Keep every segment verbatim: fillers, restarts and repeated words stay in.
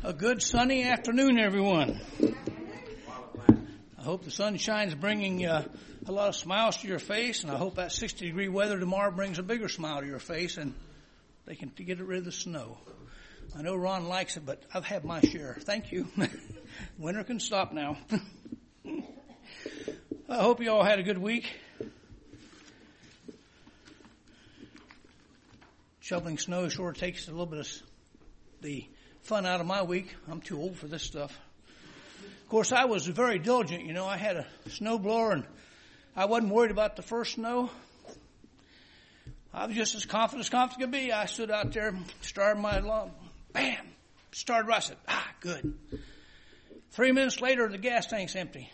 A good sunny afternoon, everyone. I hope the sunshine is bringing uh, a lot of smiles to your face, and I hope that sixty degree weather tomorrow brings a bigger smile to your face, and they can get rid of the snow. I know Ron likes it, but I've had my share. Thank you. Winter can stop now. I hope you all had a good week. Shoveling snow sure takes a little bit of the fun out of my week. I'm too old for this stuff. Of course, I was very diligent. You know, I had a snow blower, and I wasn't worried about the first snow. I was just as confident as confident could be. I stood out there, started my alarm. Bam! Started rusting. Ah, good. Three minutes later, the gas tank's empty.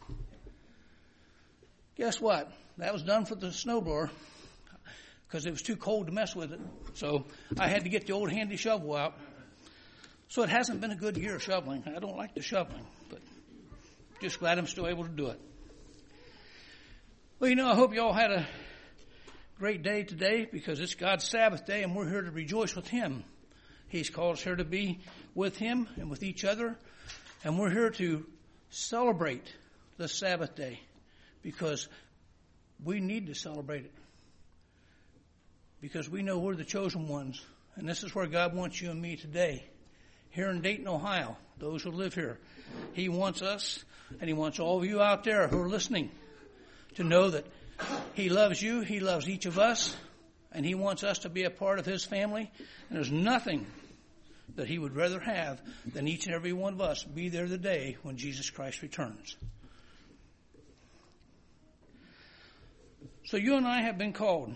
Guess what? That was done for the snowblower because it was too cold to mess with it. So I had to get the old handy shovel out. So it hasn't been a good year of shoveling. I don't like the shoveling, but just glad I'm still able to do it. Well, you know, I hope you all had a great day today because it's God's Sabbath day and we're here to rejoice with Him. He's called us here to be with Him and with each other. And we're here to celebrate the Sabbath day because we need to celebrate it. Because we know we're the chosen ones. And this is where God wants you and me today. Here in Dayton, Ohio, those who live here. He wants us, and He wants all of you out there who are listening to know that He loves you, He loves each of us, and He wants us to be a part of His family. And there's nothing that He would rather have than each and every one of us be there the day when Jesus Christ returns. So you and I have been called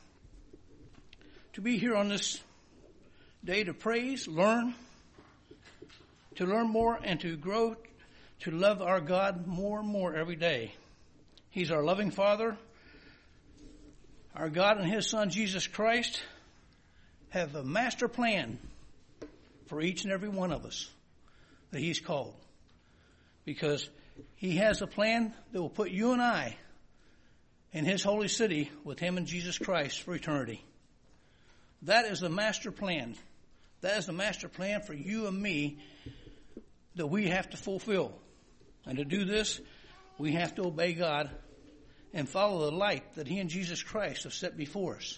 to be here on this day to praise, learn, to learn more and to grow, to love our God more and more every day. He's our loving Father. Our God and His Son, Jesus Christ, have a master plan for each and every one of us that He's called. Because He has a plan that will put you and I in His holy city with Him and Jesus Christ for eternity. That is the master plan. That is the master plan for you and me that we have to fulfill. And to do this, we have to obey God and follow the light that He and Jesus Christ have set before us.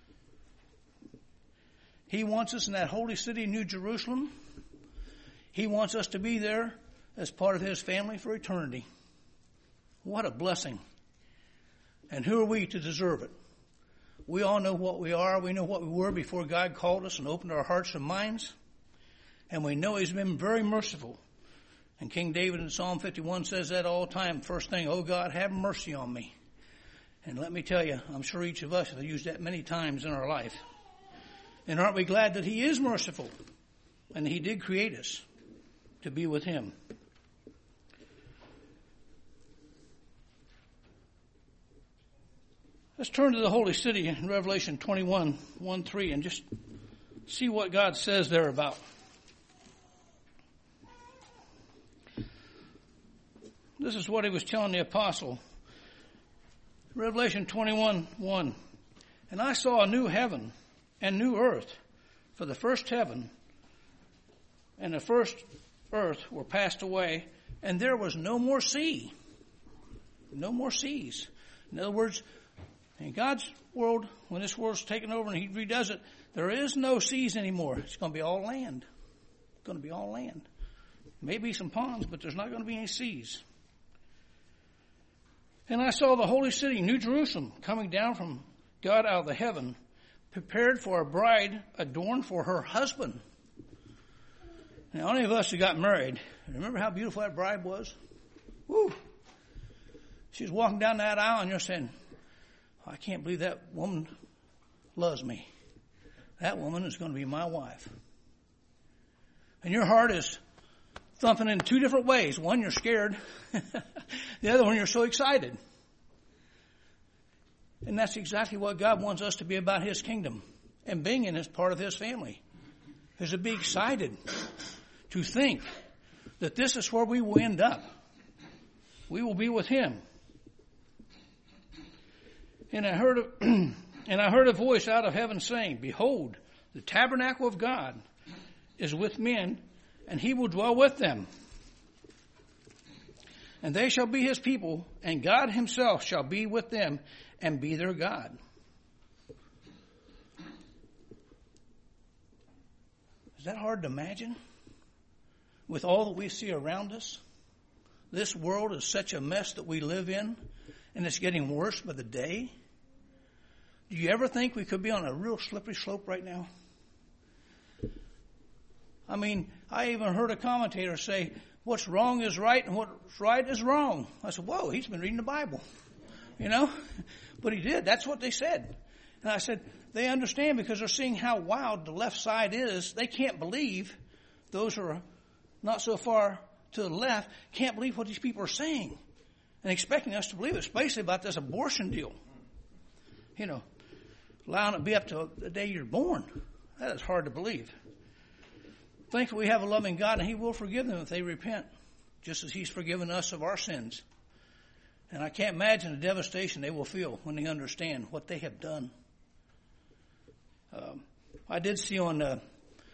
He wants us in that holy city, New Jerusalem. He wants us to be there as part of His family for eternity. What a blessing. And who are we to deserve it? We all know what we are. We know what we were before God called us and opened our hearts and minds. And we know He's been very merciful. And King David in Psalm fifty-one says that all the time. First thing, oh God, have mercy on me. And let me tell you, I'm sure each of us have used that many times in our life. And aren't we glad that He is merciful? And He did create us to be with Him. Let's turn to the holy city in Revelation twenty-one, one, three, and just see what God says there about. This is what He was telling the apostle. Revelation twenty-one, one. And I saw a new heaven and new earth, for the first heaven and the first earth were passed away, and there was no more sea. No more seas. In other words, in God's world, when this world's taken over and He redoes it, there is no seas anymore. It's going to be all land. It's going to be all land. Maybe some ponds, but there's not going to be any seas. And I saw the holy city, New Jerusalem, coming down from God out of the heaven, prepared for a bride adorned for her husband. Now, any of us who got married, remember how beautiful that bride was? Woo! She's walking down that aisle and you're saying, I can't believe that woman loves me. That woman is going to be my wife. And your heart is thumping in two different ways. One, you're scared. The other one, you're so excited. And that's exactly what God wants us to be about His kingdom and being in His part of His family. Is to be excited, to think that this is where we will end up. We will be with Him. And I heard a, and I heard a voice out of heaven saying, Behold, the tabernacle of God is with men, and he will dwell with them. And they shall be his people, and God himself shall be with them and be their God. Is that hard to imagine? With all that we see around us, this world is such a mess that we live in, and it's getting worse by the day. Do you ever think we could be on a real slippery slope right now? I mean, I even heard a commentator say, what's wrong is right and what's right is wrong. I said, whoa, he's been reading the Bible. You know? But he did. That's what they said. And I said, they understand because they're seeing how wild the left side is. They can't believe, those who are not so far to the left, can't believe what these people are saying and expecting us to believe it. It's basically about this abortion deal. You know, allowing it to be up to the day you're born. That is hard to believe. Thankfully, we have a loving God, and he will forgive them if they repent, just as he's forgiven us of our sins. And I can't imagine the devastation they will feel when they understand what they have done. Um, I did see on uh,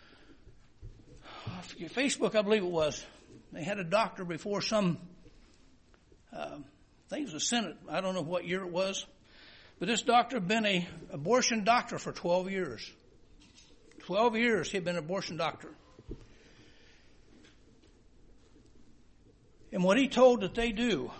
Facebook, I believe it was, they had a doctor before some, uh, I think it was a Senate, I don't know what year it was, but this doctor had been an abortion doctor for twelve years. twelve years he had been an abortion doctor. And what he told that they do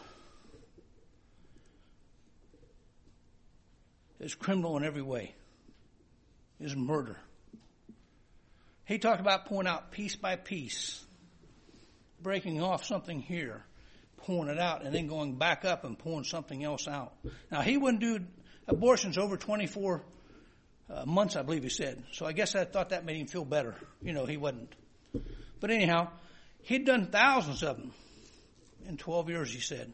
is criminal in every way, is murder. He talked about pulling out piece by piece, breaking off something here, pulling it out, and then going back up and pulling something else out. Now, he wouldn't do abortions over twenty-four uh, months, I believe he said. So I guess I thought that made him feel better. You know, he wasn't. But anyhow, he'd done thousands of them in twelve years, he said.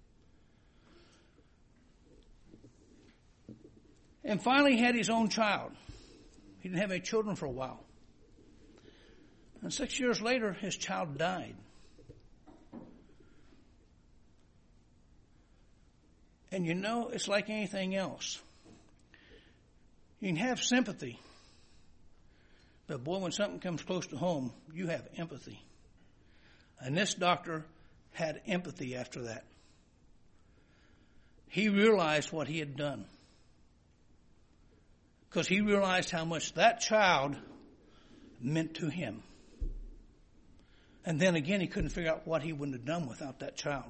And finally, he had his own child. He didn't have any children for a while. And six years later, his child died. And you know, it's like anything else. You can have sympathy. But boy, when something comes close to home, you have empathy. And this doctor had empathy after that. He realized what he had done. Because he realized how much that child meant to him. And then again, he couldn't figure out what he wouldn't have done without that child.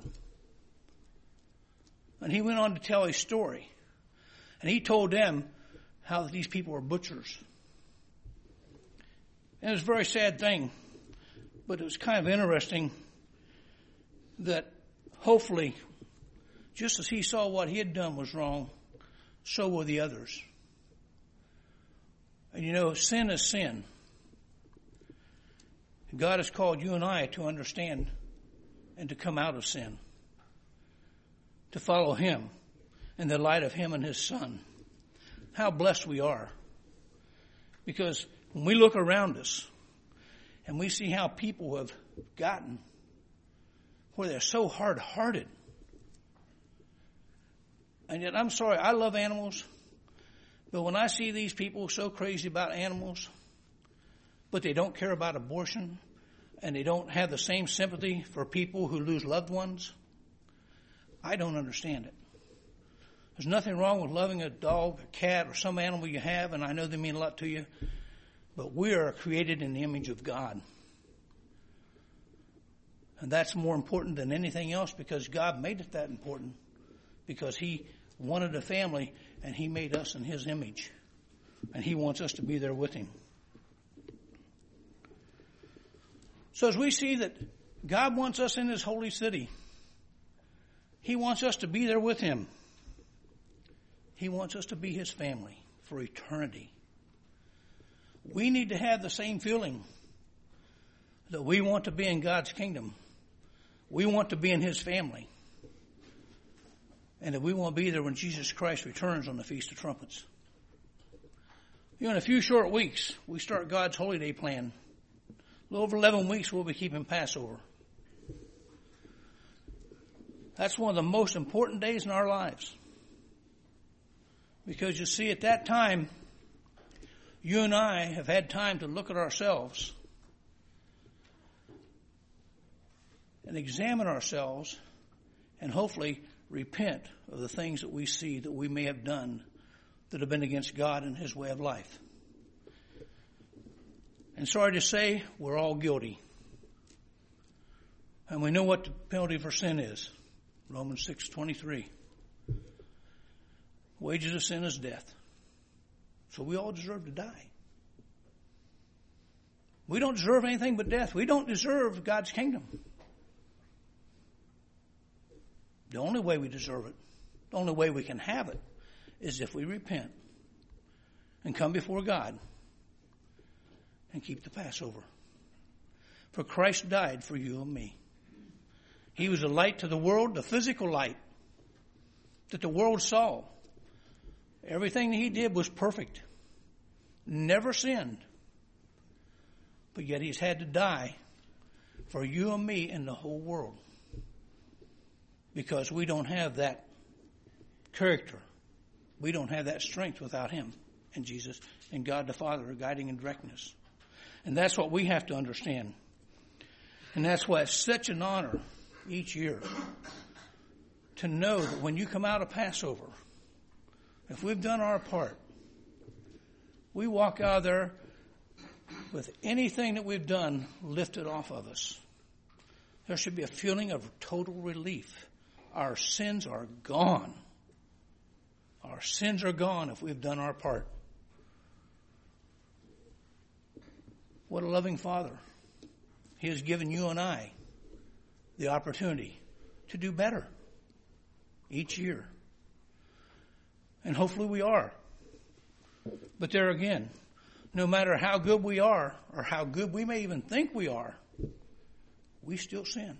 And he went on to tell his story. And he told them how these people were butchers. And it was a very sad thing. But it was kind of interesting that hopefully, just as he saw what he had done was wrong, so will the others. And you know, sin is sin. God has called you and I to understand and to come out of sin, to follow him in the light of him and his Son. How blessed we are. Because when we look around us and we see how people have gotten where they're so hard-hearted. And yet, I'm sorry, I love animals, but when I see these people so crazy about animals, but they don't care about abortion, and they don't have the same sympathy for people who lose loved ones, I don't understand it. There's nothing wrong with loving a dog, a cat, or some animal you have, and I know they mean a lot to you, but we are created in the image of God. And that's more important than anything else because God made it that important. Because he wanted a family and he made us in his image. And he wants us to be there with him. So as we see that God wants us in his holy city, he wants us to be there with him. He wants us to be his family for eternity. We need to have the same feeling that we want to be in God's kingdom. We want to be in his family. And that we want to be there when Jesus Christ returns on the Feast of Trumpets. You know, in a few short weeks, we start God's Holy Day plan. A little over eleven weeks, we'll be keeping Passover. That's one of the most important days in our lives. Because you see, at that time, you and I have had time to look at ourselves and examine ourselves and hopefully repent of the things that we see that we may have done that have been against God and His way of life. And sorry to say, we're all guilty. And we know what the penalty for sin is. Romans six twenty-three. Wages of sin is death. So we all deserve to die. We don't deserve anything but death. We don't deserve God's kingdom. The only way we deserve it, the only way we can have it, is if we repent and come before God and keep the Passover. For Christ died for you and me. He was a light to the world, the physical light that the world saw. Everything that He did was perfect. Never sinned. But yet He's had to die for you and me and the whole world. Because we don't have that character. We don't have that strength without Him and Jesus and God the Father are guiding and directing us. And that's what we have to understand. And that's why it's such an honor each year to know that when you come out of Passover, if we've done our part, we walk out of there with anything that we've done lifted off of us. There should be a feeling of total relief. Our sins are gone. Our sins are gone if we've done our part. What a loving Father. He has given you and I the opportunity to do better each year. And hopefully we are. But there again, no matter how good we are or how good we may even think we are, we still sin.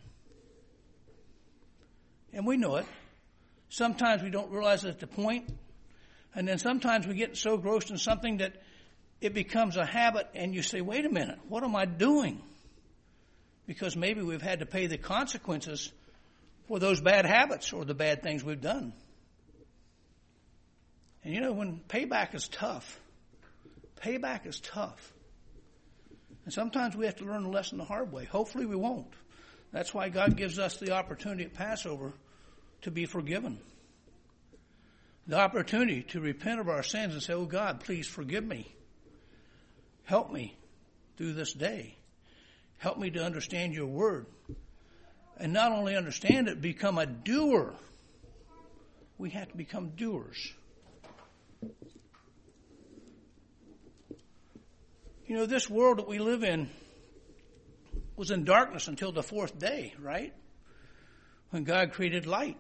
And we know it. Sometimes we don't realize it at the point, and then sometimes we get so engrossed in something that it becomes a habit, and you say, wait a minute, what am I doing? Because maybe we've had to pay the consequences for those bad habits or the bad things we've done. And you know, when payback is tough, payback is tough. And sometimes we have to learn the lesson the hard way. Hopefully we won't. That's why God gives us the opportunity at Passover to be forgiven. The opportunity to repent of our sins and say, oh God, please forgive me. Help me through this day. Help me to understand your word. And not only understand it, become a doer. We have to become doers. You know, this world that we live in was in darkness until the fourth day, right? When God created light.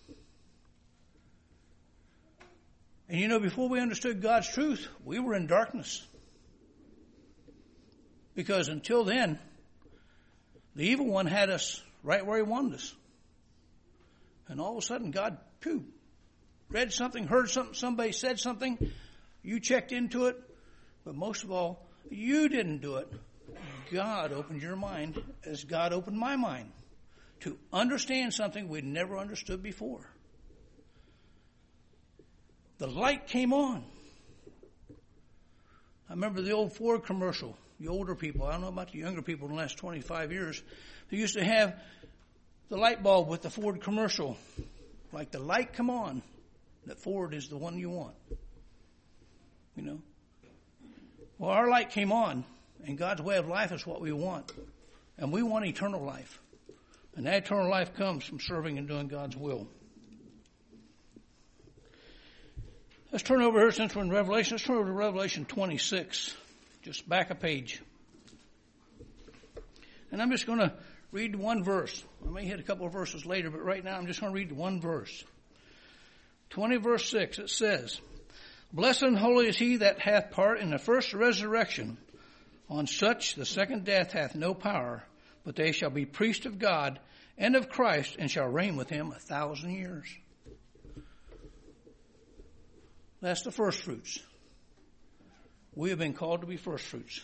And you know, before we understood God's truth, we were in darkness. Because until then, the evil one had us right where he wanted us. And all of a sudden, God, phew, read something, heard something, somebody said something, you checked into it, but most of all, you didn't do it. God opened your mind as God opened my mind to understand something we'd never understood before. The light came on. I remember the old Ford commercial, the older people, I don't know about the younger people in the last twenty-five years, they used to have the light bulb with the Ford commercial, like the light come on, that Ford is the one you want. You know? Well, our light came on, and God's way of life is what we want. And we want eternal life. And that eternal life comes from serving and doing God's will. Let's turn over here, since we're in Revelation, let's turn over to Revelation twenty-six. Just back a page. And I'm just going to read one verse. I may hit a couple of verses later, but right now I'm just going to read one verse. twenty verse six, it says, Blessed and holy is he that hath part in the first resurrection. On such the second death hath no power, but they shall be priests of God and of Christ, and shall reign with him a thousand years. That's the first fruits. We have been called to be first fruits.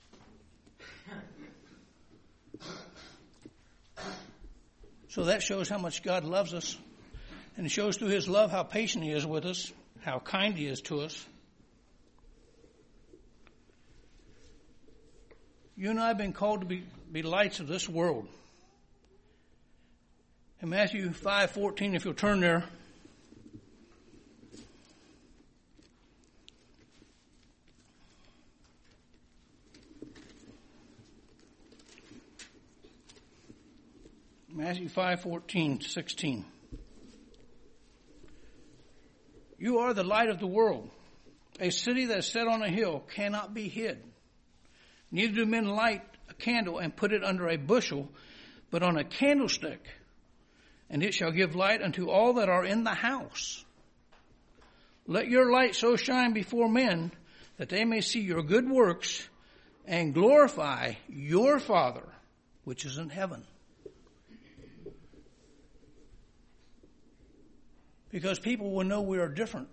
So that shows how much God loves us. And it shows through his love how patient he is with us, how kind he is to us. You and I have been called to be, be lights of this world. In Matthew five fourteen, if you'll turn there. Matthew five fourteen to sixteen. You are the light of the world. A city that is set on a hill cannot be hid. Neither do men light a candle and put it under a bushel, but on a candlestick, and it shall give light unto all that are in the house. Let your light so shine before men that they may see your good works and glorify your Father which is in heaven. Because people will know we are different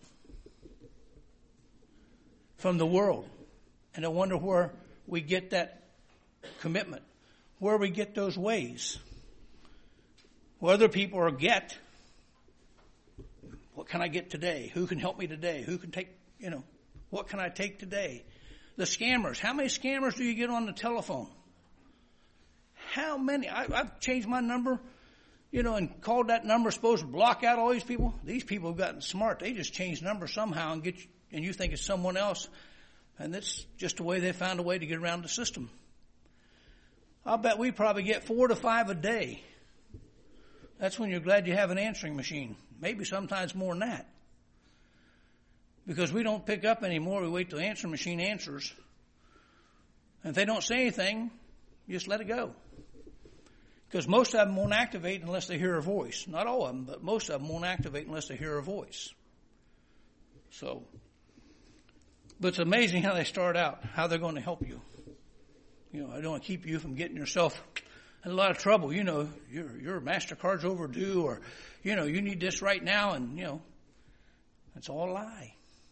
from the world. And I wonder where we get that commitment, where we get those ways. Where other people are get, what can I get today? Who can help me today? Who can take, you know, what can I take today? The scammers. How many scammers do you get on the telephone? How many? I, I've changed my number. You know, and called that number supposed to block out all these people. These people have gotten smart. They just change numbers somehow and get you, and you think it's someone else. And that's just the way they found a way to get around the system. I'll bet we probably get four to five a day. That's when you're glad you have an answering machine. Maybe sometimes more than that. Because we don't pick up anymore. We wait till the answering machine answers. And if they don't say anything, you just let it go. Because most of them won't activate unless they hear a voice. Not all of them, but most of them won't activate unless they hear a voice. So, but it's amazing how they start out, how they're going to help you. You know, I don't want to keep you from getting yourself in a lot of trouble. You know, your your MasterCard's overdue, or, you know, you need this right now, and, you know, it's all a lie.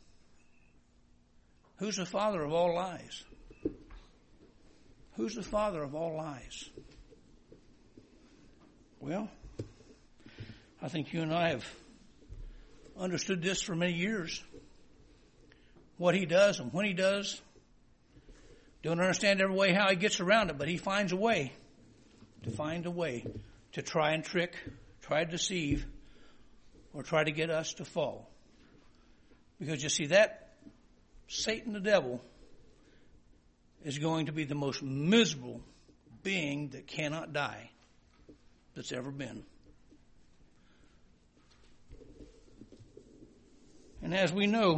Who's the father of all lies? Who's the father of all lies? Well, I think you and I have understood this for many years. What he does and when he does. Don't understand every way how he gets around it, but he finds a way to find a way to try and trick, try to deceive, or try to get us to fall. Because you see, that Satan the devil is going to be the most miserable being that cannot die that's ever been. And as we know,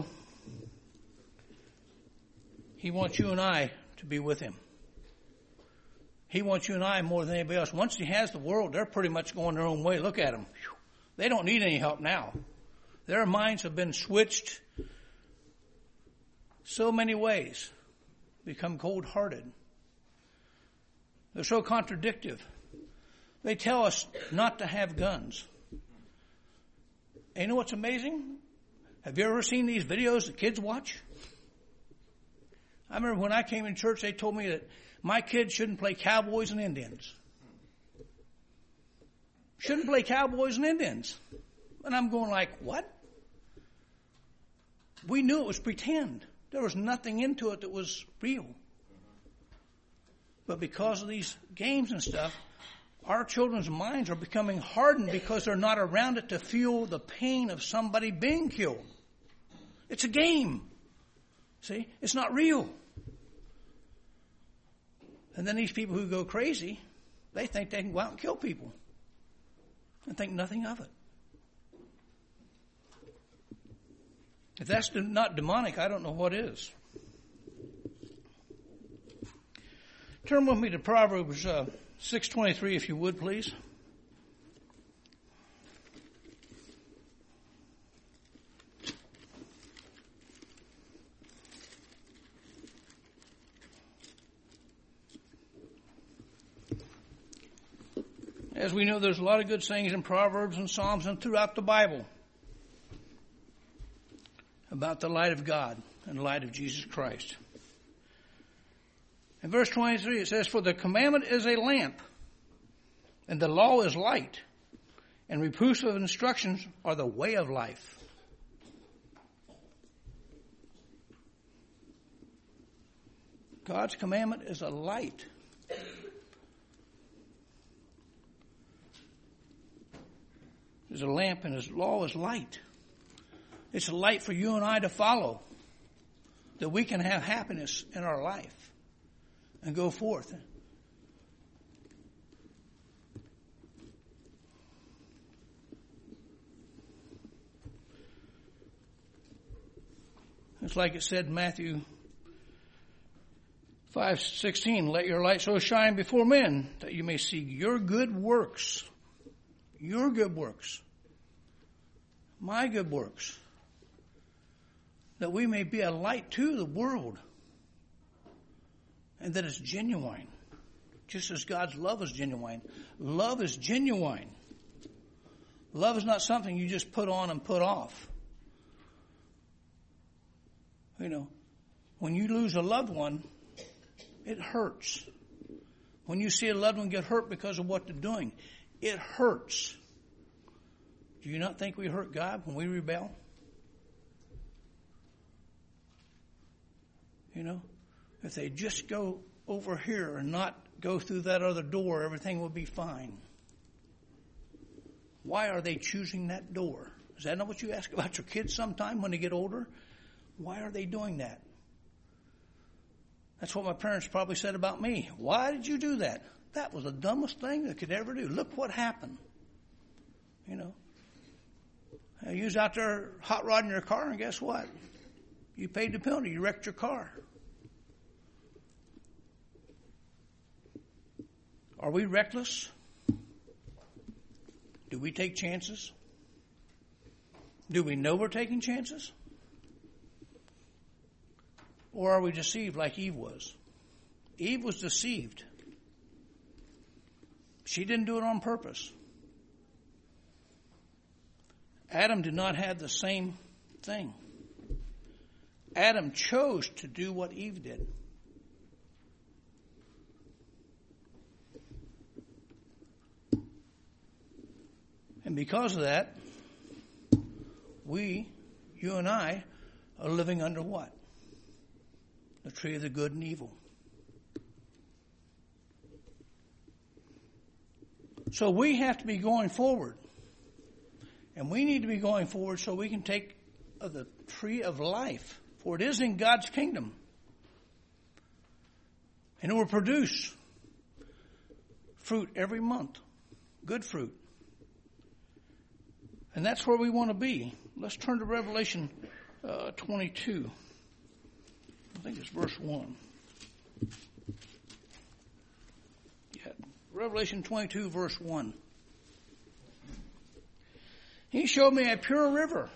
he wants you and I to be with him. He wants you and I more than anybody else. Once he has the world, they're pretty much going their own way. Look at them. They don't need any help now. Their minds have been switched so many ways, become cold-hearted. They're so contradictive. They tell us not to have guns. And you know what's amazing? Have you ever seen these videos that kids watch? I remember when I came in church, they told me that my kids shouldn't play cowboys and Indians. Shouldn't play cowboys and Indians. And I'm going like, what? We knew it was pretend. There was nothing into it that was real. But because of these games and stuff, our children's minds are becoming hardened because they're not around it to feel the pain of somebody being killed. It's a game. See? It's not real. And then these people who go crazy, they think they can go out and kill people and think nothing of it. If that's not demonic, I don't know what is. Turn with me to Proverbs uh, six twenty-three, if you would, please. As we know, there's a lot of good sayings in Proverbs and Psalms and throughout the Bible about the light of God and the light of Jesus Christ. In verse twenty-three, it says, "For the commandment is a lamp, and the law is light, and reproofs of instructions are the way of life." God's commandment is a light. is a lamp and his law is light. It's a light for you and I to follow, that we can have happiness in our life and go forth. It's like it said in Matthew five sixteen, let your light so shine before men that you may see your good works, your good works, my good works, that we may be a light to the world, and that it's genuine, just as God's love is genuine. Love is genuine. Love is not something you just put on and put off. You know, when you lose a loved one, it hurts. When you see a loved one get hurt because of what they're doing, it hurts. Do you not think we hurt God when we rebel? You know, if they just go over here and not go through that other door, everything will be fine. Why are they choosing that door? Is that not what you ask about your kids sometime when they get older? Why are they doing that? That's what my parents probably said about me. Why did you do that? That was the dumbest thing they could ever do. Look what happened. You know. You was out there hot rodding your car, and guess what? You paid the penalty. You wrecked your car. Are we reckless? Do we take chances? Do we know we're taking chances? Or are we deceived like Eve was? Eve was deceived. She didn't do it on purpose. Adam did not have the same thing. Adam chose to do what Eve did. And because of that, we, you and I, are living under what? The tree of the good and evil. So we have to be going forward. And we need to be going forward so we can take of the tree of life. For it is in God's kingdom. And it will produce fruit every month. Good fruit. And that's where we want to be. Let's turn to Revelation uh, twenty-two. I think it's verse one. Yeah, Revelation twenty-two, verse one. He showed me a pure river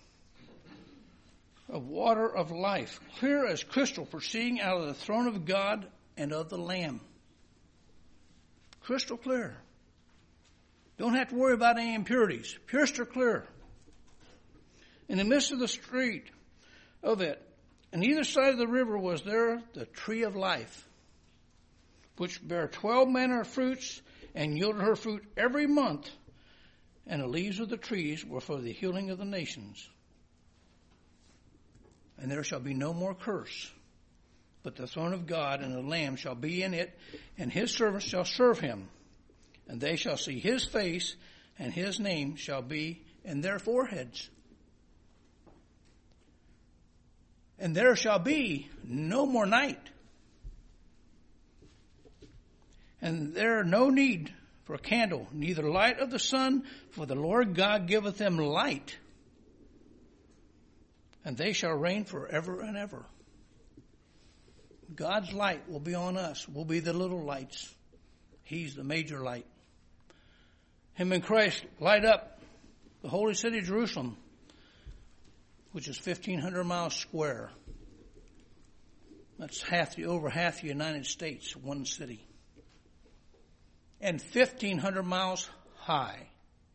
of water of life, clear as crystal, proceeding out of the throne of God and of the Lamb. Crystal clear. Don't have to worry about any impurities. Crystal clear. In the midst of the street of it, on either side of the river was there the tree of life, which bare twelve manner of fruits, and yielded her fruit every month. And the leaves of the trees were for the healing of the nations. And there shall be no more curse, but the throne of God and the Lamb shall be in it, and his servants shall serve him. And they shall see his face, and his name shall be in their foreheads. And there shall be no more night. And there no need for a candle, neither light of the sun, for the Lord God giveth them light. And they shall reign forever and ever. God's light will be on us. We'll be the little lights. He's the major light. Him and Christ light up the holy city of Jerusalem, which is fifteen hundred miles square. That's half the over half the United States, one city. And fifteen hundred miles high.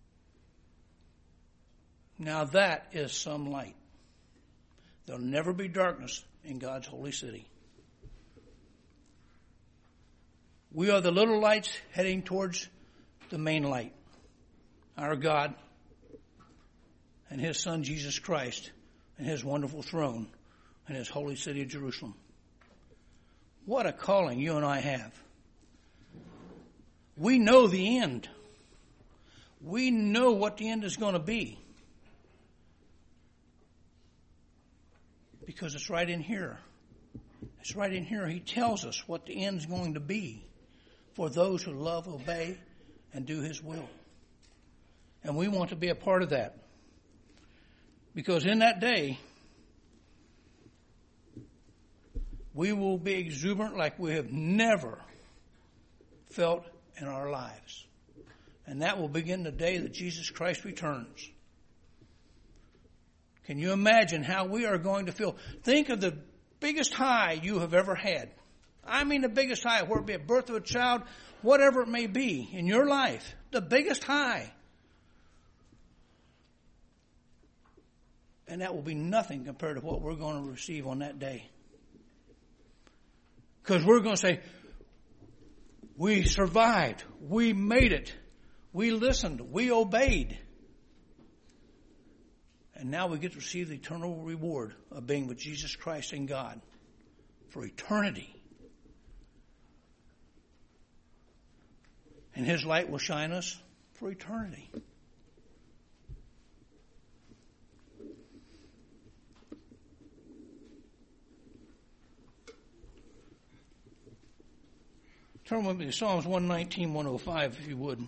Now that is some light. There'll never be darkness in God's holy city. We are the little lights heading towards the main light. Our God and his Son Jesus Christ and his wonderful throne and his holy city of Jerusalem. What a calling you and I have. We know the end. We know what the end is going to be. Because it's right in here. It's right in here. He tells us what the end is going to be for those who love, obey, and do His will. And we want to be a part of that. Because in that day, we will be exuberant like we have never felt in our lives. And that will begin the day that Jesus Christ returns. Can you imagine how we are going to feel? Think of the biggest high you have ever had. I mean the biggest high, whether it be a birth of a child, whatever it may be in your life. The biggest high. And that will be nothing compared to what we're going to receive on that day. Because we're going to say, we survived. We made it. We listened. We obeyed. And now we get to receive the eternal reward of being with Jesus Christ and God for eternity. And His light will shine us for eternity. Turn with me to Psalms one nineteen, one oh five, if you would.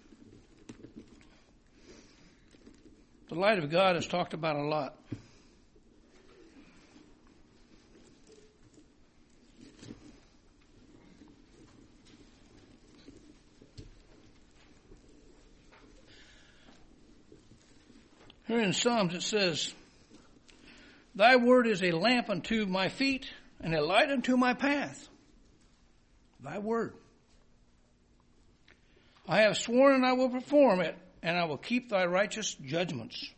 The light of God is talked about a lot. Here in Psalms it says, Thy word is a lamp unto my feet and a light unto my path. Thy word. I have sworn and I will perform it, and I will keep thy righteous judgments.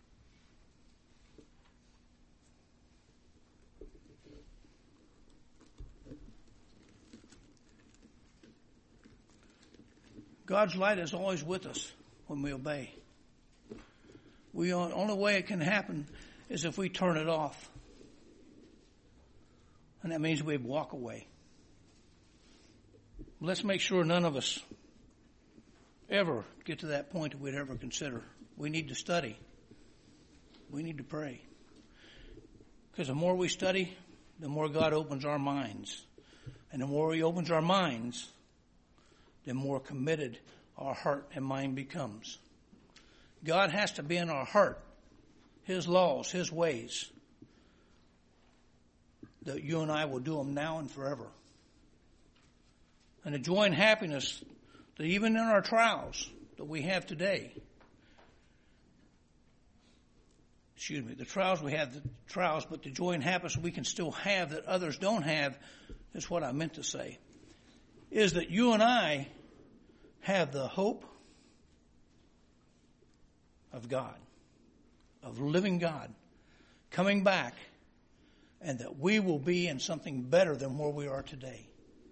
God's light is always with us when we obey. We, the only way it can happen is if we turn it off. And that means we walk away. Let's make sure none of us ever get to that point that we'd ever consider. We need to study. We need to pray. Because the more we study, the more God opens our minds. And the more He opens our minds, the more committed our heart and mind becomes. God has to be in our heart. His laws, His ways. That you and I will do them now and forever. And the joy and happiness that even in our trials that we have today, excuse me, the trials we have, the trials, but the joy and happiness we can still have that others don't have, is what I meant to say, is that you and I have the hope of God, of living God, coming back, and that we will be in something better than where we are today.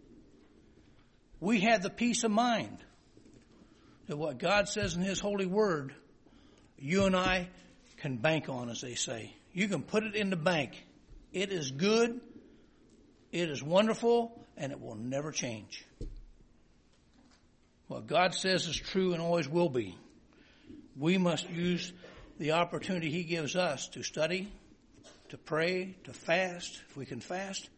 We have the peace of mind that what God says in His holy word, you and I can bank on, as they say. You can put it in the bank. It is good, it is wonderful, and it will never change. What God says is true and always will be. We must use the opportunity He gives us to study, to pray, to fast, if we can fast,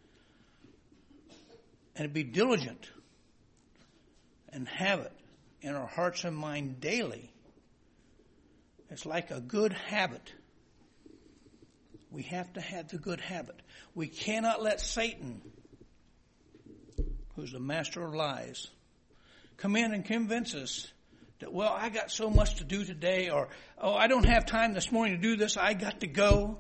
and be diligent and have it in our hearts and mind daily. It's like a good habit. We have to have the good habit. We cannot let Satan, who's the master of lies, come in and convince us that, well, I got so much to do today, or, oh, I don't have time this morning to do this, I got to go.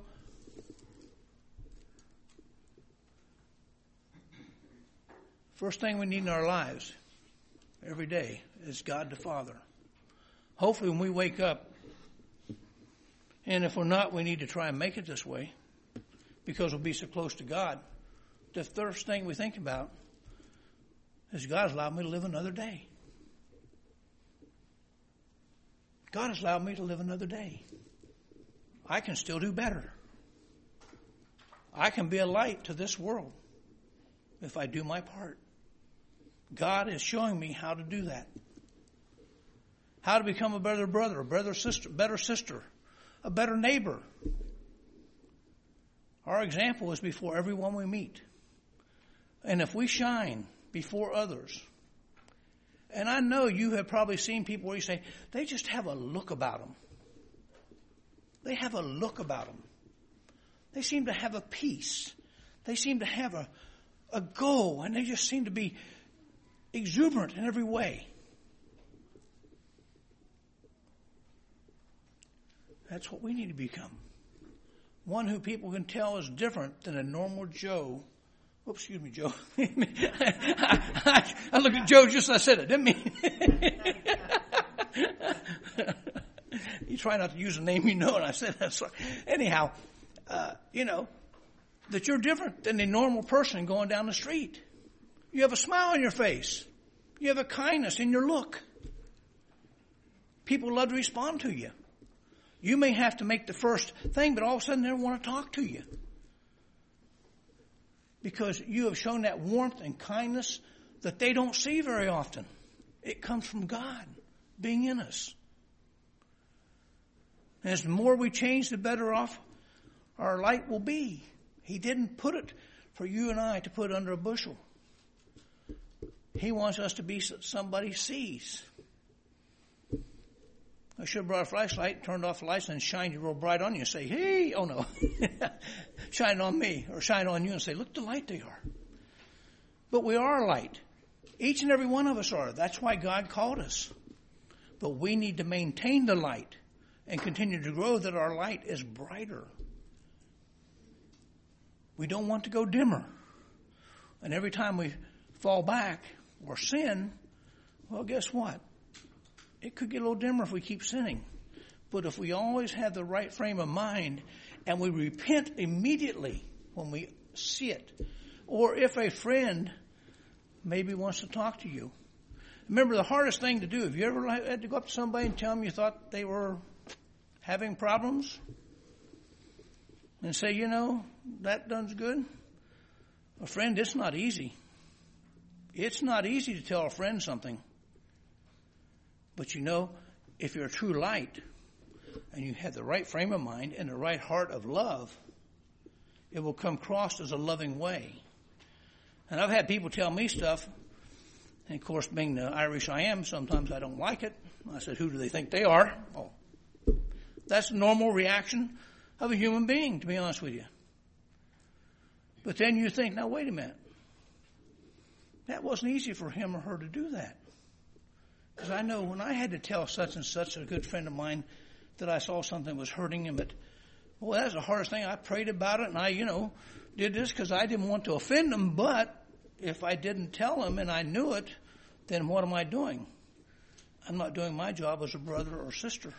First thing we need in our lives every day is God the Father. Hopefully when we wake up, and if we're not, we need to try and make it this way because we'll be so close to God. The first thing we think about is God has allowed me to live another day. God has allowed me to live another day. I can still do better. I can be a light to this world if I do my part. God is showing me how to do that. how to become a better brother, a better sister, better sister, a better neighbor. Our example is before everyone we meet. And if we shine before others, and I know you have probably seen people where you say, they just have a look about them. They have a look about them. They seem to have a peace. They seem to have a, a goal, and they just seem to be exuberant in every way. That's what we need to become. One who people can tell is different than a normal Joe. Oops, excuse me, Joe. I, I, I looked at Joe just as I said it, didn't mean. You try not to use a name you know, and I said that. Sorry. Anyhow, uh, you know, that you're different than a normal person going down the street. You have a smile on your face. You have a kindness in your look. People love to respond to you. You may have to make the first thing, but all of a sudden they want to talk to you. Because you have shown that warmth and kindness that they don't see very often. It comes from God being in us. And as the more we change, the better off our light will be. He didn't put it for you and I to put under a bushel. He wants us to be somebody sees. I should have brought a flashlight, turned off the lights, and shined it real bright on you and say, hey, oh no. Shine on me, or shine on you and say, look the light they are. But we are light. Each and every one of us are. That's why God called us. But we need to maintain the light and continue to grow that our light is brighter. We don't want to go dimmer. And every time we fall back or sin, well, guess what? It could get a little dimmer if we keep sinning. But if we always have the right frame of mind and we repent immediately when we see it, or if a friend maybe wants to talk to you. Remember, the hardest thing to do, have you ever had to go up to somebody and tell them you thought they were having problems? And say, you know, that done's good? A friend, it's not easy. It's not easy to tell a friend something. But you know, if you're a true light and you have the right frame of mind and the right heart of love, it will come across as a loving way. And I've had people tell me stuff, and of course, being the Irish I am, sometimes I don't like it. I said, who do they think they are? Oh, that's the normal reaction of a human being, to be honest with you. But then you think, now wait a minute. That wasn't easy for him or her to do that. Because I know when I had to tell such and such a good friend of mine that I saw something was hurting him, but, well, that's the hardest thing. I prayed about it, and I, you know, did this because I didn't want to offend him. But if I didn't tell him and I knew it, then what am I doing? I'm not doing my job as a brother or sister.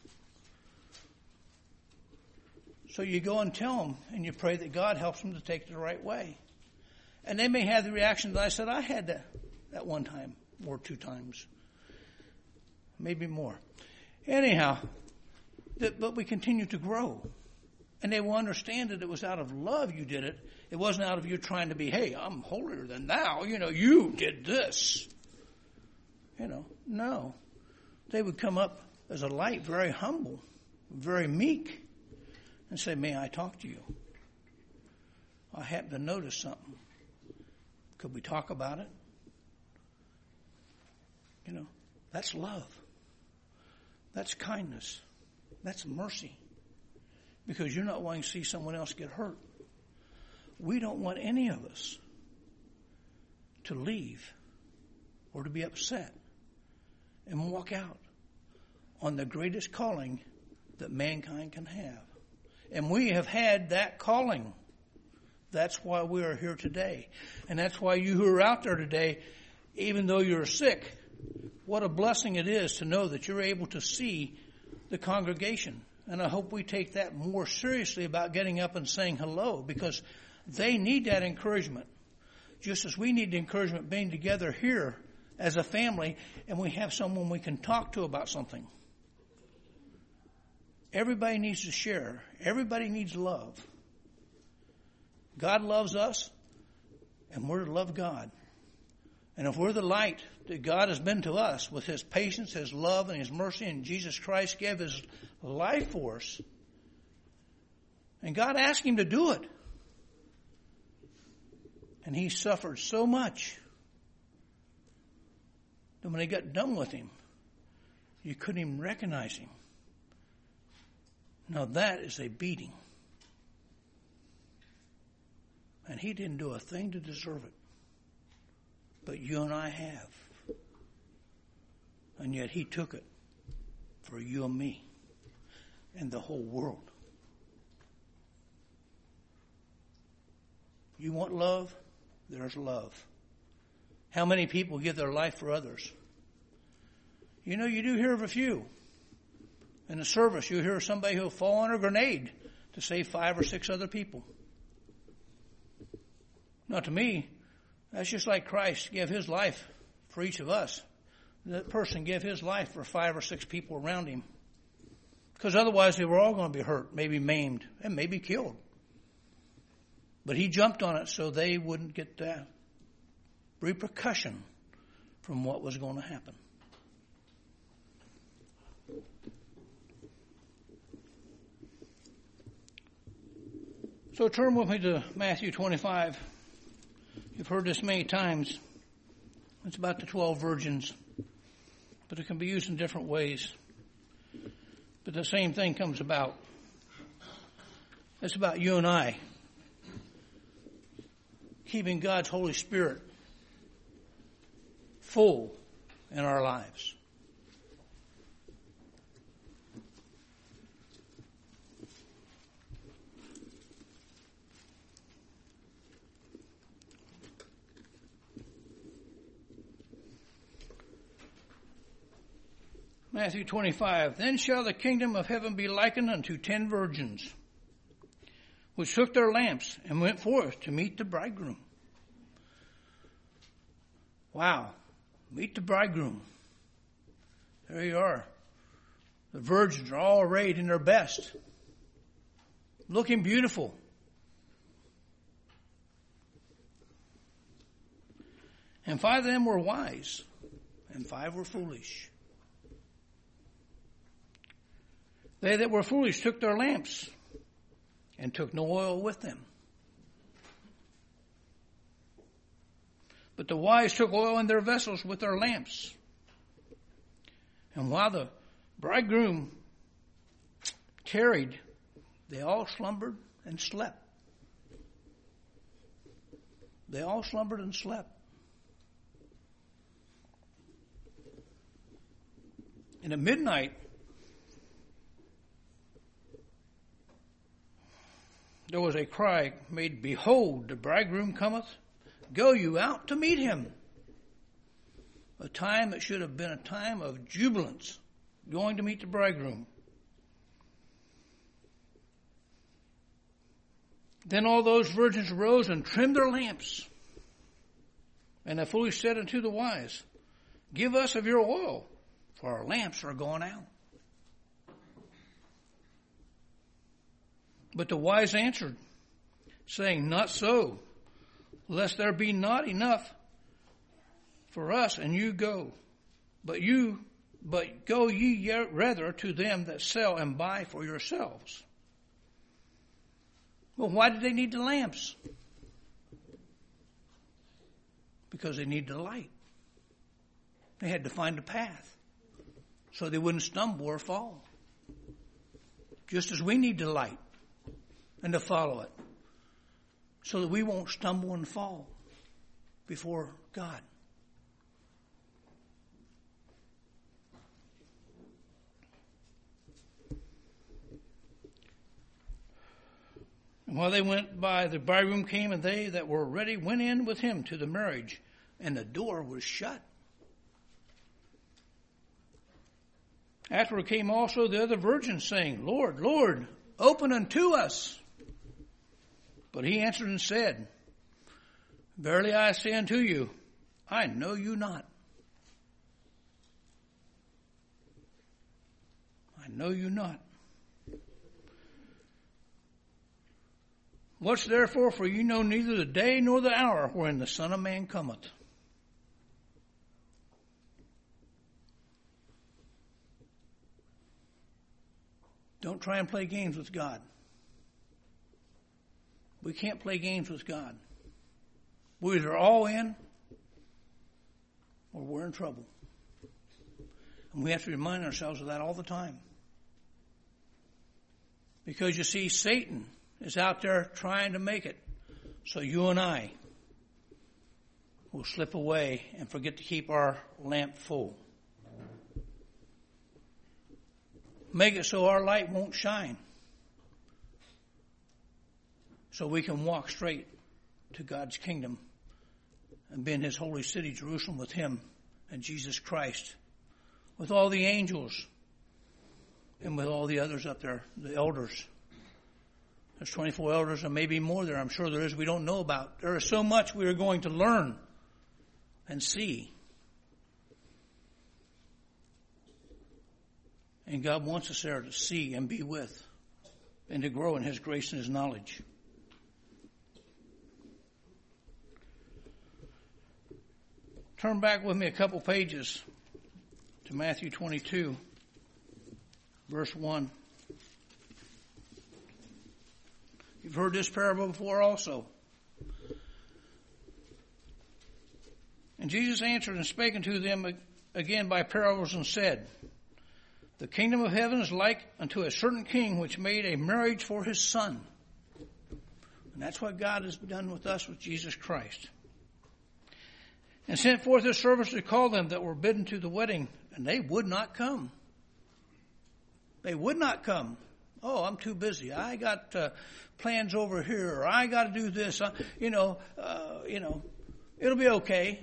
So you go and tell them, and you pray that God helps them to take it the right way. And they may have the reaction that I said I had that, that one time or two times. Maybe more. Anyhow, that, but we continue to grow. And they will understand that it was out of love you did it. It wasn't out of you trying to be, hey, I'm holier than thou. You know, you did this. You know, no. They would come up as a light, very humble, very meek, and say, may I talk to you? I happen to notice something. Could we talk about it? You know, that's love. That's kindness. That's mercy. Because you're not wanting to see someone else get hurt. We don't want any of us to leave or to be upset and walk out on the greatest calling that mankind can have. And we have had that calling. That's why we are here today. And that's why you who are out there today, even though you're sick, what a blessing it is to know that you're able to see the congregation. And I hope we take that more seriously about getting up and saying hello, because they need that encouragement. Just as we need the encouragement being together here as a family, and we have someone we can talk to about something. Everybody needs to share. Everybody needs love. God loves us, and we're to love God. And if we're the light that God has been to us with his patience, his love, and his mercy, and Jesus Christ gave his life for us, and God asked him to do it, and he suffered so much that when they got done with him, you couldn't even recognize him. Now that is a beating. And he didn't do a thing to deserve it. But you and I have. And yet he took it for you and me and the whole world. You want love? There's love. How many people give their life for others? You know, you do hear of a few. In the service, you hear of somebody who will fall on a grenade to save five or six other people. Now, to me, that's just like Christ gave his life for each of us. That person gave his life for five or six people around him. Because otherwise they were all going to be hurt, maybe maimed, and maybe killed. But he jumped on it so they wouldn't get that repercussion from what was going to happen. So turn with me to Matthew twenty-five. You've heard this many times. It's about the twelve virgins, but it can be used in different ways. But the same thing comes about. It's about you and I keeping God's Holy Spirit full in our lives. Matthew twenty-five, then shall the kingdom of heaven be likened unto ten virgins, which took their lamps and went forth to meet the bridegroom. Wow, meet the bridegroom. There you are. The virgins are all arrayed in their best, looking beautiful. And five of them were wise, and five were foolish. They that were foolish took their lamps and took no oil with them. But the wise took oil in their vessels with their lamps. And while the bridegroom tarried, they all slumbered and slept. They all slumbered and slept. And at midnight, there was a cry made, behold, the bridegroom cometh. Go you out to meet him. A time that should have been a time of jubilance, going to meet the bridegroom. Then all those virgins arose and trimmed their lamps. And the foolish said unto the wise, give us of your oil, for our lamps are gone out. But the wise answered, saying, not so, lest there be not enough for us, and you go. But you, but go ye rather to them that sell and buy for yourselves. Well, why did they need the lamps? Because they needed the light. They had to find a path so they wouldn't stumble or fall. Just as we need the light and to follow it so that we won't stumble and fall before God. And while they went by, the bridegroom came, and they that were ready went in with him to the marriage, and the door was shut. Afterward came also the other virgins, saying, Lord, Lord, open unto us. But he answered and said, verily I say unto you, I know you not. I know you not. Watch therefore, for you know neither the day nor the hour wherein the Son of Man cometh. Don't try and play games with God. We can't play games with God. We're either all in or we're in trouble. And we have to remind ourselves of that all the time. Because you see, Satan is out there trying to make it so you and I will slip away and forget to keep our lamp full. Make it so our light won't shine. So we can walk straight to God's kingdom and be in His holy city, Jerusalem, with Him and Jesus Christ, with all the angels and with all the others up there, the elders. There's twenty-four elders and maybe more there. I'm sure there is we don't know about. There is so much we are going to learn and see. And God wants us there to see and be with and to grow in His grace and His knowledge. Turn back with me a couple pages to Matthew twenty-two, verse one. You've heard this parable before also. And Jesus answered and spake unto them again by parables and said, The kingdom of heaven is like unto a certain king which made a marriage for his son. And that's what God has done with us with Jesus Christ. And sent forth his servants to call them that were bidden to the wedding, and they would not come. They would not come. Oh, I'm too busy. I got uh, plans over here, or I got to do this. Uh, you know, uh, you know, it'll be okay.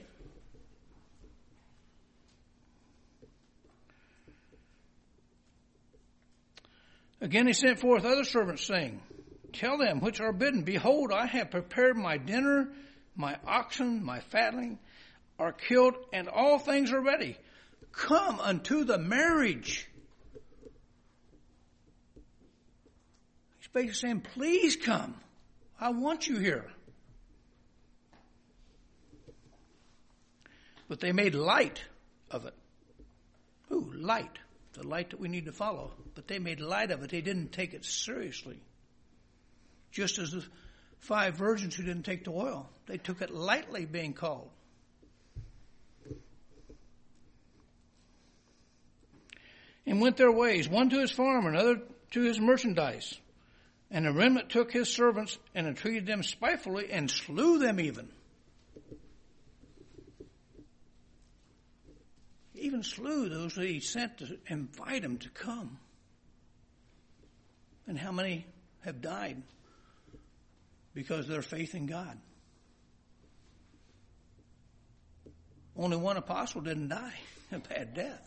Again, he sent forth other servants, saying, Tell them which are bidden, Behold, I have prepared my dinner, my oxen, my fatling are killed, and all things are ready. Come unto the marriage. He's basically saying, please come. I want you here. But they made light of it. Ooh, light. The light that we need to follow. But they made light of it. They didn't take it seriously. Just as the five virgins who didn't take the oil. They took it lightly being called. And went their ways, one to his farm, another to his merchandise. And the remnant took his servants and entreated them spitefully and slew them even. He even slew those that he sent to invite them to come. And how many have died because of their faith in God? Only one apostle didn't die a bad death.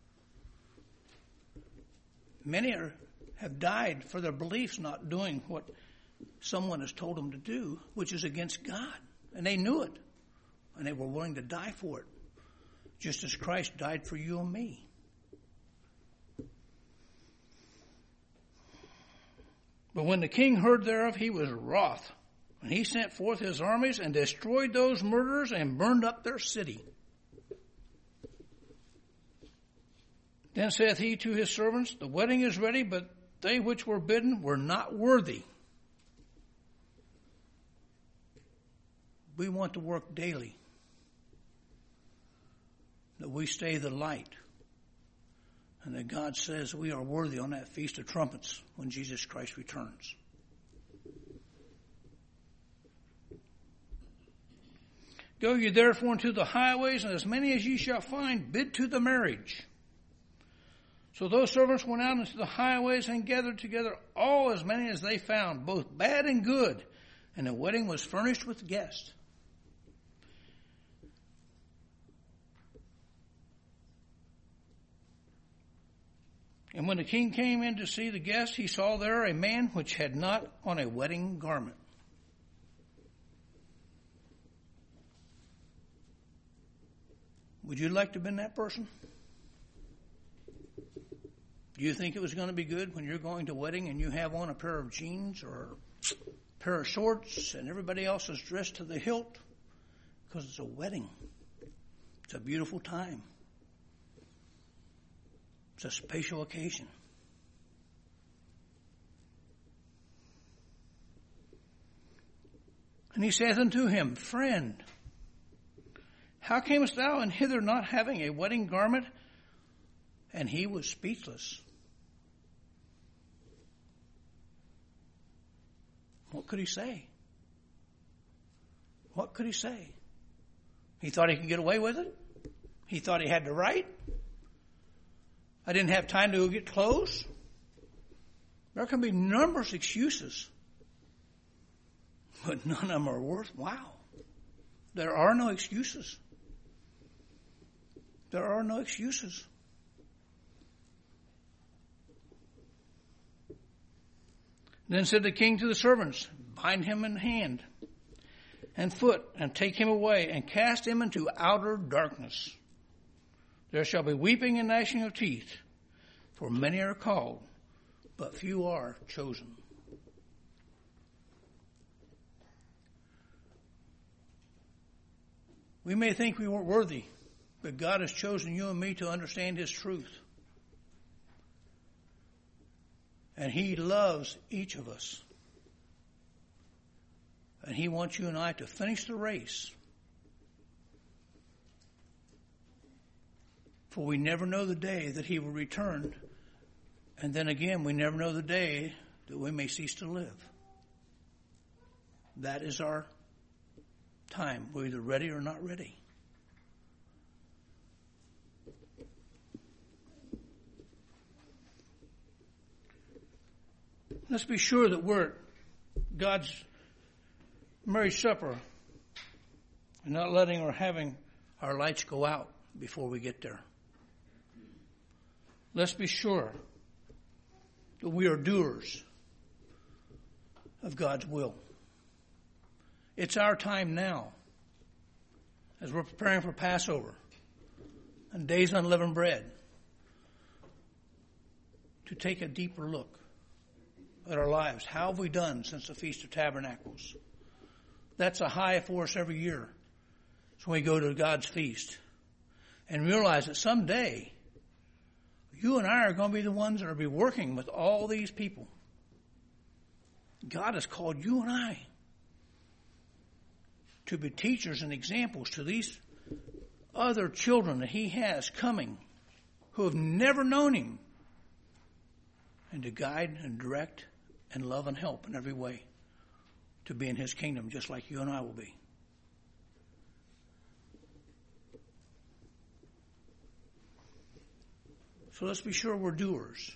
Many are, have died for their beliefs not doing what someone has told them to do, which is against God. And they knew it. And they were willing to die for it. Just as Christ died for you and me. But when the king heard thereof, he was wroth. And he sent forth his armies and destroyed those murderers and burned up their city. Then saith he to his servants, The wedding is ready, but they which were bidden were not worthy. We want to work daily, that we stay the light, and that God says we are worthy on that Feast of Trumpets when Jesus Christ returns. Go ye therefore into the highways, and as many as ye shall find, bid to the marriage. So those servants went out into the highways and gathered together all as many as they found, both bad and good, and the wedding was furnished with guests. And when the king came in to see the guests, he saw there a man which had not on a wedding garment. Would you like to have been that person? Do you think it was going to be good when you're going to a wedding and you have on a pair of jeans or a pair of shorts and everybody else is dressed to the hilt? Because it's a wedding. It's a beautiful time. It's a special occasion. And he saith unto him, Friend, how camest thou in hither not having a wedding garment? And he was speechless. What could he say? What could he say? He thought he could get away with it. He thought he had the right. I didn't have time to go get clothes. There can be numerous excuses. But none of them are worth, wow. There are no excuses. There are no excuses. Then said the king to the servants, Bind him in hand and foot, and take him away, and cast him into outer darkness. There shall be weeping and gnashing of teeth, for many are called, but few are chosen. We may think we weren't worthy, but God has chosen you and me to understand His truth. And He loves each of us. And He wants you and I to finish the race. For we never know the day that He will return. And then again, we never know the day that we may cease to live. That is our time. We're either ready or not ready. Let's be sure that we're at God's marriage supper and not letting or having our lights go out before we get there. Let's be sure that we are doers of God's will. It's our time now, as we're preparing for Passover and Days of Unleavened Bread, to take a deeper look at our lives. How have we done since the Feast of Tabernacles? That's a high for us every year. So we go to God's feast and realize that someday you and I are going to be the ones that are be working with all these people. God has called you and I to be teachers and examples to these other children that He has coming who have never known Him, and to guide and direct and love and help in every way to be in His kingdom just like you and I will be. So let's be sure we're doers.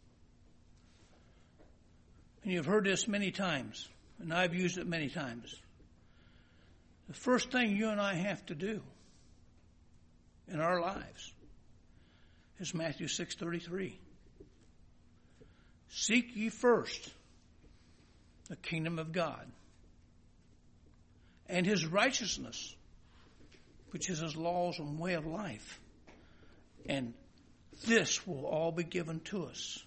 And you've heard this many times, and I've used it many times. The first thing you and I have to do in our lives is Matthew six thirty-three. Seek ye first the kingdom of God and His righteousness, which is His laws and way of life. And this will all be given to us.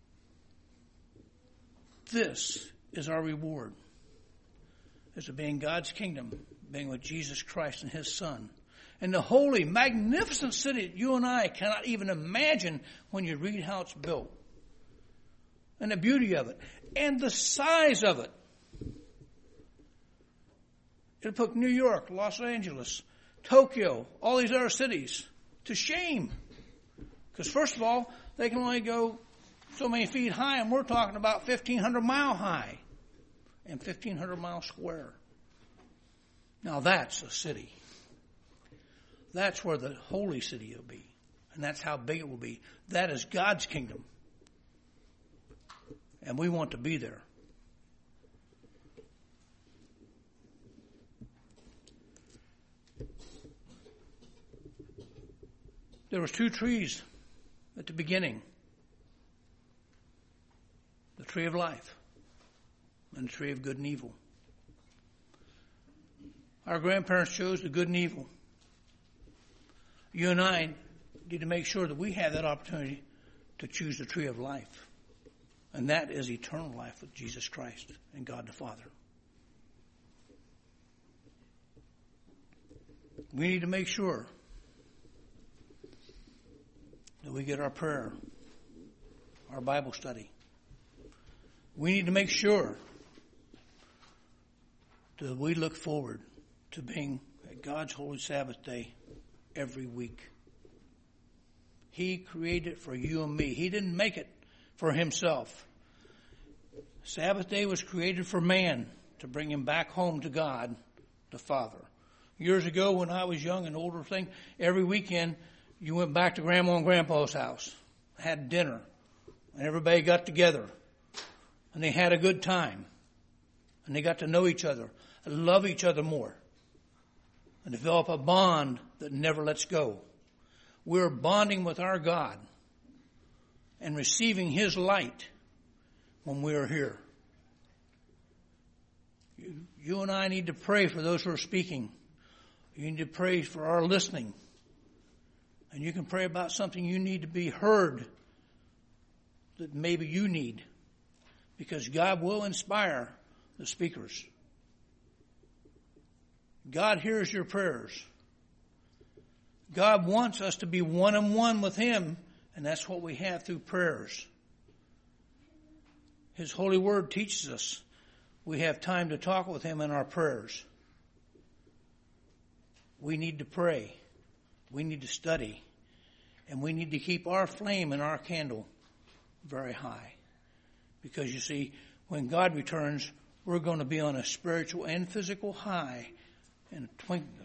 This is our reward, is to be in God's kingdom, being with Jesus Christ and His Son. And the holy, magnificent city that you and I cannot even imagine when you read how it's built. And the beauty of it. And the size of it. It'll put New York, Los Angeles, Tokyo, all these other cities to shame. Because first of all, they can only go so many feet high, and we're talking about fifteen hundred mile high and fifteen hundred mile square. Now that's a city. That's where the holy city will be. And that's how big it will be. That is God's kingdom. And we want to be there. There was two trees at the beginning. The tree of life and the tree of good and evil. Our grandparents chose the good and evil. You and I need to make sure that we have that opportunity to choose the tree of life. And that is eternal life with Jesus Christ and God the Father. We need to make sure that we get our prayer, our Bible study. We need to make sure that we look forward to being at God's holy Sabbath day every week. He created it for you and me. He didn't make it for himself. Sabbath day was created for man to bring him back home to God, the Father. Years ago when I was young and older thing, every weekend you went back to Grandma and Grandpa's house, had dinner, and everybody got together. And they had a good time. And they got to know each other, and love each other more, and develop a bond that never lets go. We're bonding with our God and receiving his light when we are here. You, you and I need to pray for those who are speaking. You need to pray for our listening. And you can pray about something you need to be heard that maybe you need. Because God will inspire the speakers. God hears your prayers. God wants us to be one-on-one with him, and that's what we have through prayers. His holy word teaches us we have time to talk with him in our prayers. We need to pray. We need to study. And we need to keep our flame and our candle very high. Because you see, when God returns, we're going to be on a spiritual and physical high in a twinkling.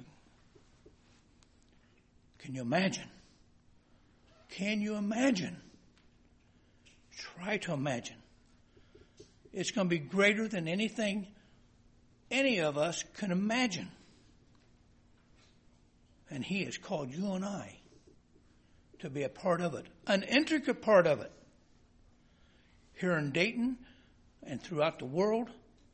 Can you imagine? Can you imagine? Try to imagine. It's going to be greater than anything any of us can imagine. And he has called you and I to be a part of it, an intricate part of it. Here in Dayton and throughout the world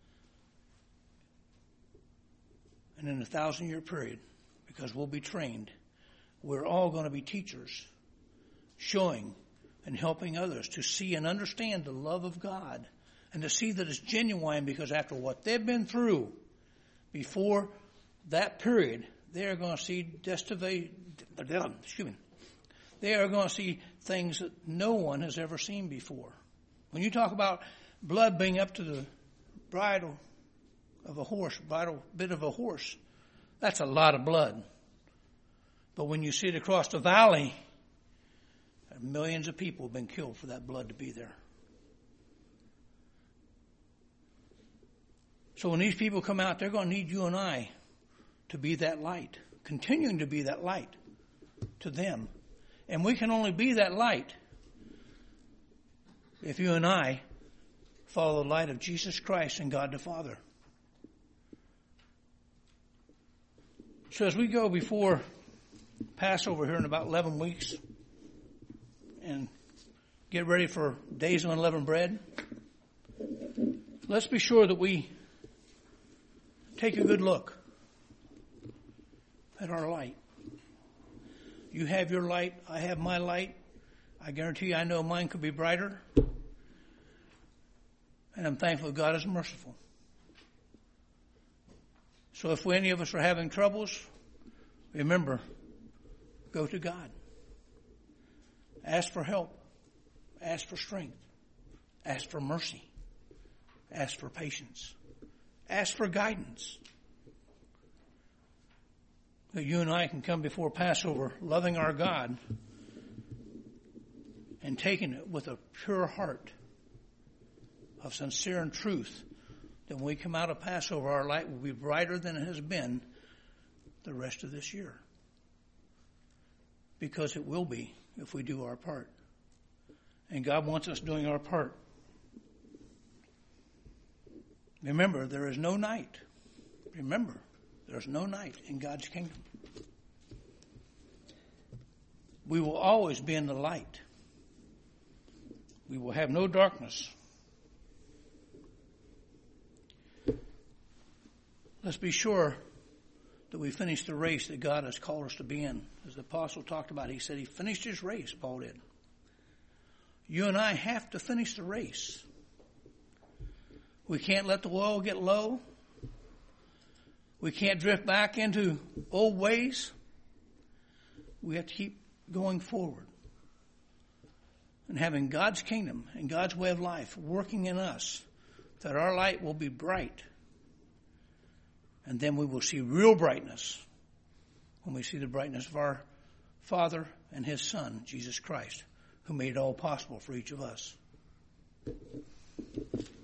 and in a thousand year period, because we'll be trained. We're all going to be teachers, showing and helping others to see and understand the love of God and to see that it's genuine, because after what they've been through before that period, they are going to see destavation, excuse me, they are going to see things that no one has ever seen before. When you talk about blood being up to the bridle of a horse, bridle bit of a horse, that's a lot of blood. But when you see it across the valley, millions of people have been killed for that blood to be there. So when these people come out, they're going to need you and I to be that light, continuing to be that light to them. And we can only be that light if you and I follow the light of Jesus Christ and God the Father. So as we go before Passover here in about eleven weeks and get ready for Days of Unleavened Bread, let's be sure that we take a good look at our light. You have your light, I have my light. I guarantee you I know mine could be brighter. And I'm thankful God is merciful. So if any of us are having troubles, remember, go to God. Ask for help. Ask for strength. Ask for mercy. Ask for patience. Ask for guidance. That you and I can come before Passover loving our God and taking it with a pure heart of sincere and truth. That when we come out of Passover, our light will be brighter than it has been the rest of this year. Because it will be if we do our part. And God wants us doing our part. Remember, there is no night. Remember, there's no night in God's kingdom. We will always be in the light. We will have no darkness. Let's be sure that we finish the race that God has called us to be in. As the apostle talked about, he said he finished his race, Paul did. You and I have to finish the race. We can't let the oil get low. We can't drift back into old ways. We have to keep going forward. And having God's kingdom and God's way of life working in us, that our light will be bright And then we will see real brightness when we see the brightness of our Father and His Son, Jesus Christ, who made it all possible for each of us.